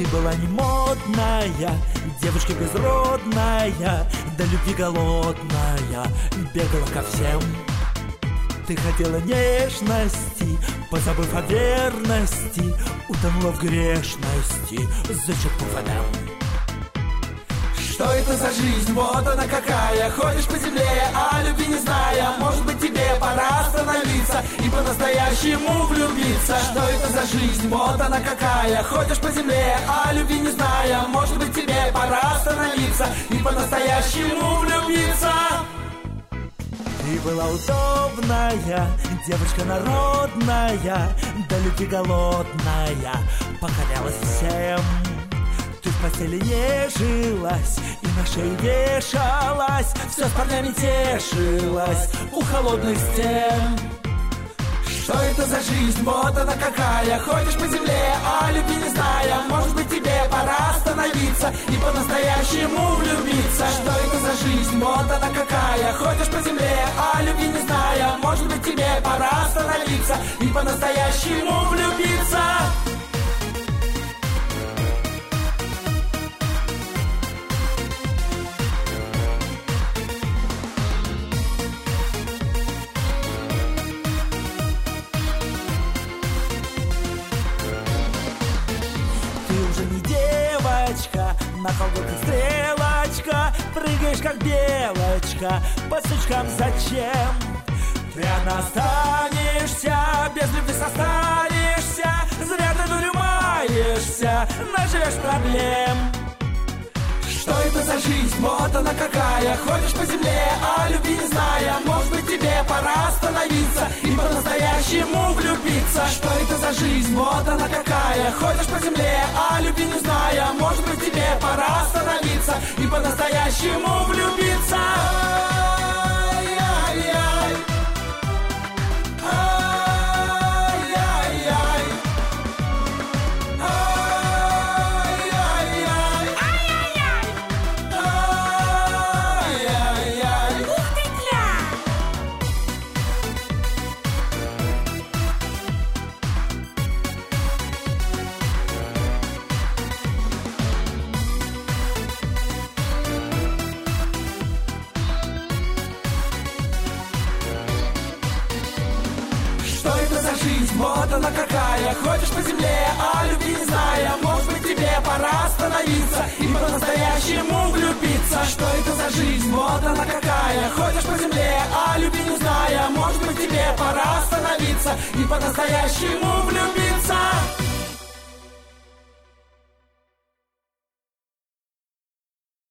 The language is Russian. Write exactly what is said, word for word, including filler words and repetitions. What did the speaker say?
Ты была не модная, девушка безродная, до любви голодная, бегала ко всем. Ты хотела нежности, позабыв о верности, утонула в грешности, зачеркнув Эдем. Что это за жизнь, вот она какая. Ходишь по земле, а любви не зная. Может быть, тебе пора остановиться и по-настоящему влюбиться. Что это за жизнь, вот она какая. Ходишь по земле, а любви не зная. Может быть, тебе пора остановиться и по-настоящему влюбиться. Ты была удобная, девочка народная, до любви голодная, покорялась всем. Ты в постели нежилась и на шее вешалась, все с парнями тешилась у холодных стен. Что это за жизнь, вот она какая. Ходишь по земле, а любви не зная. Может быть, тебе пора остановиться и по-настоящему влюбиться. Что это за жизнь, вот она какая. Ходишь по земле, а любви не зная. Может быть, тебе пора остановиться и по-настоящему влюбиться. На колготках стрелочка, прыгаешь как белочка, по сучкам зачем? Ты одна останешься, без любви состанешься, зря ты дурью маешься, наживешь проблем. Что это за жизнь, вот она какая. Ходишь по земле, а любви не зная. Может быть, тебе пора остановиться и по-настоящему влюбиться. Что это за жизнь, вот она какая. Ходишь по земле, а любви не зная. Может быть, тебе пора остановиться и по-настоящему влюбиться. Ай-яй-яй. Вот она какая. Ходишь по земле, а любви не зная. Может быть, тебе пора остановиться и по-настоящему влюбиться. Что это за жизнь, вот она какая. Ходишь по земле, а любви не зная. Может быть, тебе пора остановиться и по-настоящему влюбиться.